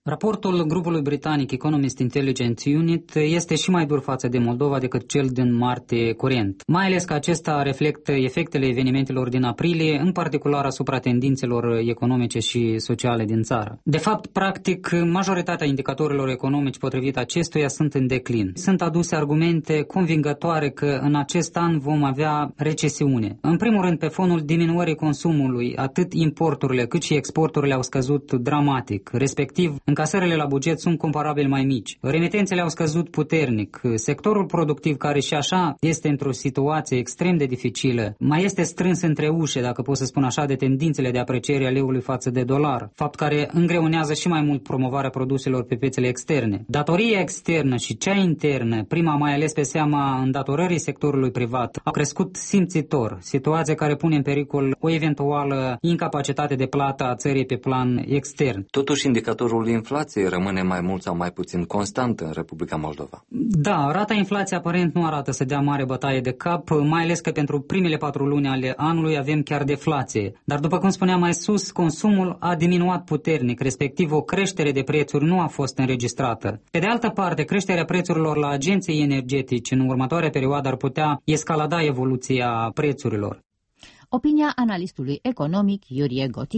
Raportul grupului britanic Economist Intelligence Unit este și mai dur față de Moldova decât cel din martie curent, mai ales că acesta reflectă efectele evenimentelor din aprilie, în particular asupra tendințelor economice și sociale din țară. De fapt, practic, majoritatea indicatorilor economici potrivit acestuia sunt în declin. Sunt aduse argumente convingătoare că în acest an vom avea recesiune. În primul rând, pe fonul diminuării consumului, atât importurile cât și exporturile au scăzut dramatic, respectiv încasările la buget sunt comparabil mai mici. Remitențele au scăzut puternic. Sectorul productiv, care și așa este într-o situație extrem de dificilă, mai este strâns între ușe, dacă pot să spun așa, de tendințele de apreciere a leului față de dolar, fapt care îngreunează și mai mult promovarea produselor pe piețele externe. Datoria externă și cea internă, prima mai ales pe seama îndatorării sectorului privat, au crescut simțitor, situație care pune în pericol o eventuală incapacitate de plată a țării pe plan extern. Totuși, indicatorul inflației rămâne mai mult sau mai puțin constant în Republica Moldova. Da, rata inflației aparent nu arată să dea mare bătaie de cap, mai ales că pentru primele 4 luni ale anului avem chiar deflație. Dar după cum spuneam mai sus, consumul a diminuat puternic, respectiv o creștere de prețuri nu a fost înregistrată. Pe de altă parte, creșterea prețurilor la agenții energetici în următoarea perioadă ar putea escalada evoluția prețurilor. Opinia analistului economic Iurie Goti.